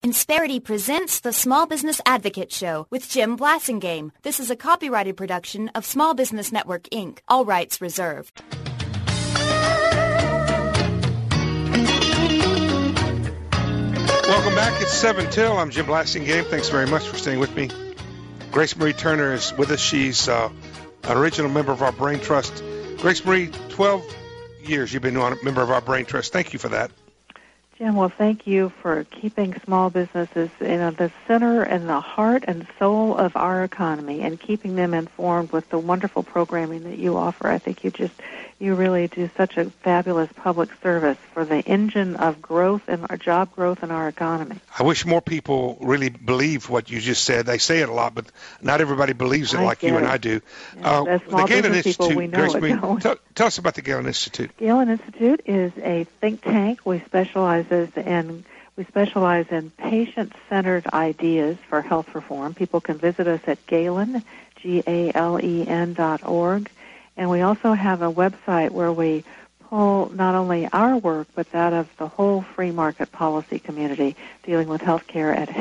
Insperity presents the Small Business Advocate Show with Jim Blasingame. This is a copyrighted production of Small Business Network, Inc. All rights reserved. Welcome back. It's 7 till. I'm Jim Blasingame. Thanks very much for staying with me. Grace Marie Turner is with us. She's an original member of our Brain Trust. Grace Marie, 12 years you've been a member of our Brain Trust. Thank you for that. Jim, well, thank you for keeping small businesses in the center and the heart and soul of our economy and keeping them informed with the wonderful programming that you offer. I think you really do such a fabulous public service for the engine of growth and our job growth in our economy. I wish more people really believe what you just said. They say it a lot, but not everybody believes it like you and I do. As small the Galen business people, we Institute, know Grace it, Marie, don't we? tell us about the Galen Institute. Galen Institute is a think tank. We specialize in patient-centered ideas for health reform. People can visit us at Galen, GALEN.org. And we also have a website where we pull not only our work, but that of the whole free market policy community dealing with healthcare at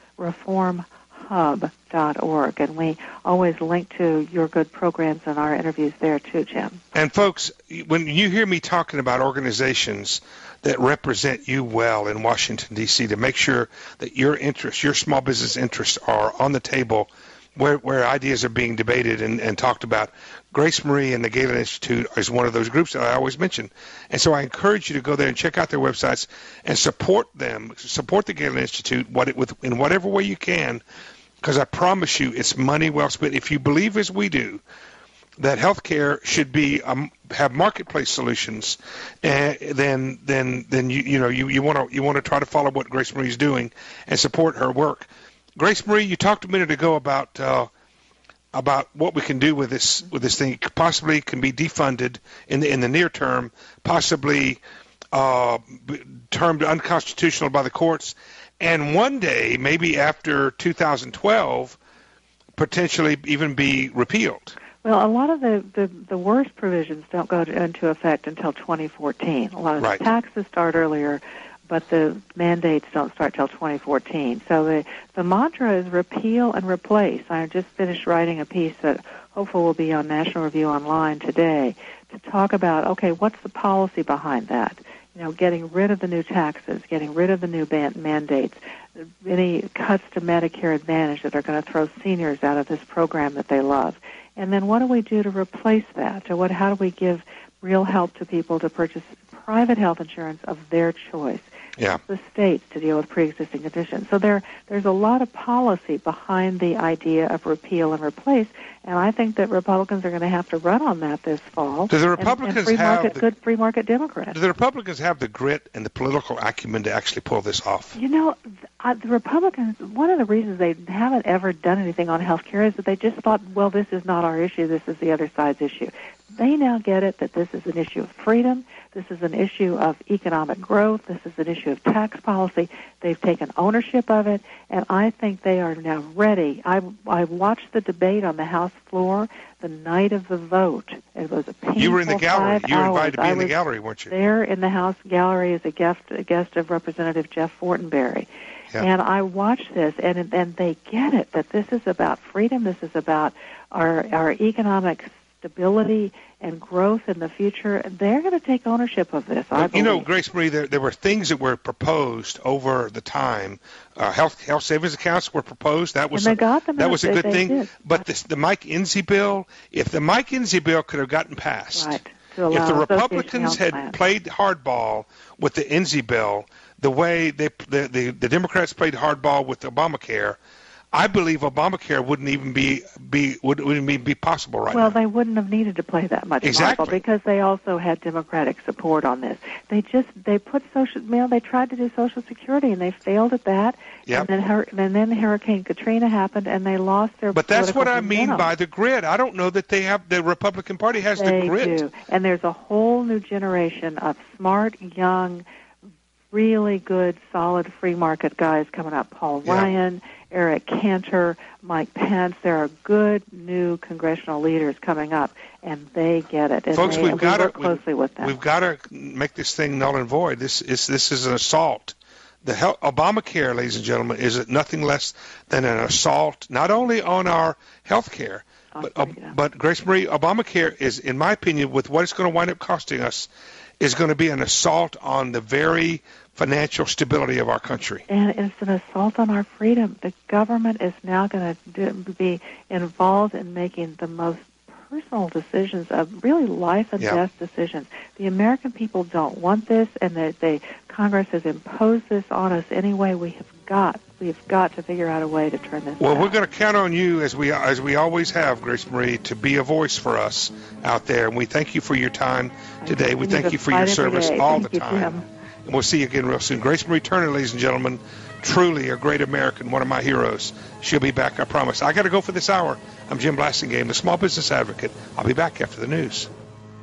healthreformhub.org. And we always link to your good programs and our interviews there too, Jim. And folks, when you hear me talking about organizations that represent you well in Washington, D.C., to make sure that your interests, your small business interests are on the table where ideas are being debated and talked about, Grace Marie and the Galen Institute is one of those groups that I always mention. And so I encourage you to go there and check out their websites and support them, support the Galen Institute in whatever way you can, because I promise you it's money well spent. If you believe as we do that healthcare should be have marketplace solutions, then you want to try to follow what Grace Marie is doing and support her work. Grace Marie, you talked a minute ago about what we can do with this thing. It possibly can be defunded in the near term, possibly termed unconstitutional by the courts, and one day, maybe after 2012, potentially even be repealed. Well, a lot of the worst provisions don't go into effect until 2014. A lot of the taxes start earlier, but the mandates don't start till 2014. So the mantra is repeal and replace. I just finished writing a piece that hopefully will be on National Review Online today to talk about, okay, what's the policy behind that? You know, getting rid of the new taxes, getting rid of the new mandates, any cuts to Medicare Advantage that are going to throw seniors out of this program that they love. And then what do we do to replace that? How do we give real help to people to purchase private health insurance of their choice? Yeah. The states to deal with pre-existing conditions. So there's a lot of policy behind the idea of repeal and replace, and I think that Republicans are going to have to run on that this fall. Do the Republicans good free market Democrats? Do the Republicans have the grit and the political acumen to actually pull this off? You know, the Republicans, one of the reasons they haven't ever done anything on health care is that they just thought, well, this is not our issue, this is the other side's issue. They now get it that this is an issue of freedom, this is an issue of economic growth, this is an issue of tax policy. They've taken ownership of it, and I think they are now ready. I watched the debate on the House floor the night of the vote. It was a painful You were in the gallery. 5 You were hours. invited to be in the gallery, weren't you? There in the House gallery as a guest of Representative Jeff Fortenberry. Yeah. And I watched this, and they get it, that this is about freedom, this is about our economic stability and growth in the future. They're going to take ownership of this, I believe. You know, Grace Marie, there were things that were proposed over the time. Health savings accounts were proposed. That was and they got them that was a good thing. Did. But the Mike Enzi bill, if the Mike Enzi bill could have gotten passed, right, if the Republicans had played hardball with the Enzi bill, the way the Democrats played hardball with Obamacare, I believe Obamacare wouldn't even be possible right now. Well, they wouldn't have needed to play that much exactly hardball because they also had Democratic support on this. They put they tried to do Social Security and they failed at that. Yep. And then Hurricane Katrina happened and they lost their. But that's what I mean momentum. by the grit. I don't know that the Republican Party has the grit. They do, and there's a whole new generation of smart, young, really good, solid free market guys coming up. Paul Ryan, Eric Cantor, Mike Pence. There are good new congressional leaders coming up, and they get it. And folks, we work closely with them. We've got to make this thing null and void. This is an assault Obamacare, ladies and gentlemen, is nothing less than an assault not only on our health care, but Grace Marie, Obamacare is, in my opinion, with what it's going to wind up costing us, is going to be an assault on the very financial stability of our country. And it's an assault on our freedom. The government is now going to be involved in making the most personal decisions of really life and death decisions. The American people don't want this, and Congress has imposed this on us anyway. We've got to figure out a way to turn this around. We're going to count on you, as we always have, Grace Marie, to be a voice for us out there. And we thank you for your time today. We thank you for your service all the time. And we'll see you again real soon. Grace Marie Turner, ladies and gentlemen, truly a great American, one of my heroes. She'll be back, I promise. I got to go for this hour. I'm Jim Blasingame, the Small Business Advocate. I'll be back after the news.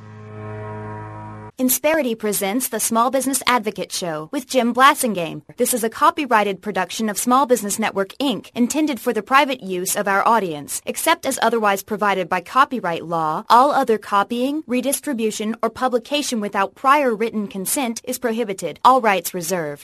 Insperity presents the Small Business Advocate Show with Jim Blasingame. This is a copyrighted production of Small Business Network, Inc., intended for the private use of our audience. Except as otherwise provided by copyright law, all other copying, redistribution, or publication without prior written consent is prohibited. All rights reserved.